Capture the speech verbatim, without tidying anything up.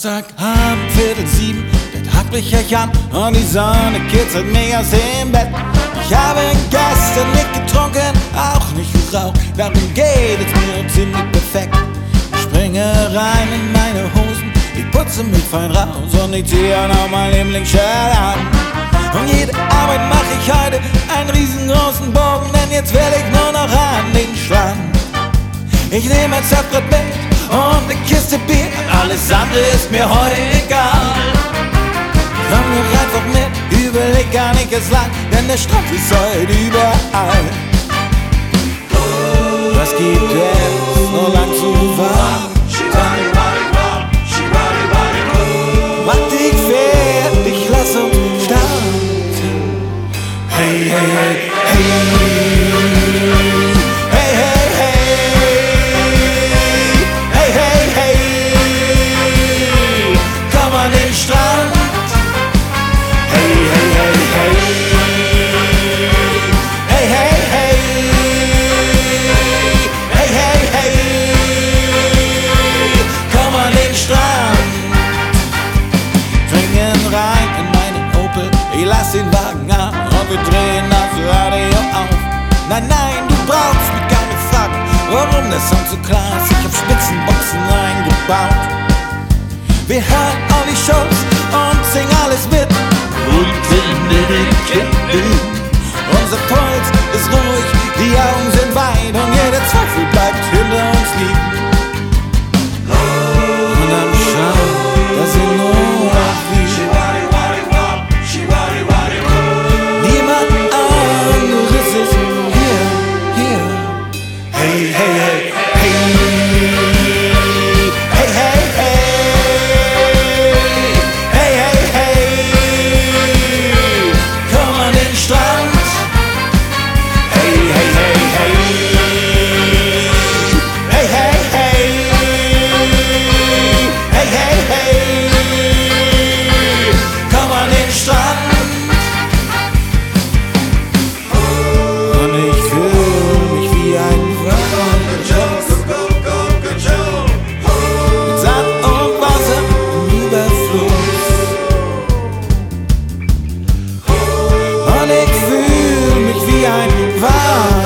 Samstagabend, Viertel sieben, der Tag bricht euch an und die Sonne kitzelt mich aus dem Bett. Ich habe gestern nicht getrunken, auch nicht geraucht, darum geht es mir ziemlich perfekt. Ich springe rein in meine Hosen, ich putze mich fein raus und ich ziehe noch mein Lieblingsshirt an. Und jede Arbeit mach ich heute einen riesengroßen Bogen, denn jetzt will ich nur noch an den Strand. Ich nehme ein Surfbrett mit und eine Kiste Bier, alles andere ist mir heute egal. Komm doch einfach mit, überleg gar nicht erst lang, denn der Strand ist heute überall. Was gibt es noch lang zu warten? Mach dich fertig, lass uns starten. Hey, hey, hey, hey. Ich lass den Wagen an und wir drehen das Radio auf. Nein, nein, du brauchst mich gar nicht fragen, warum der Sound so klar ist. Ich hab Spitzenboxen eingebaut. Wir hören all die Shows und singen alles mit. Und in den Kippen. Unser Puls ist ruhig, die Augen sind weit und jeder Zweifel bleibt hinter uns liegen. Und am Schauen, da sind nur noch wir. Wow.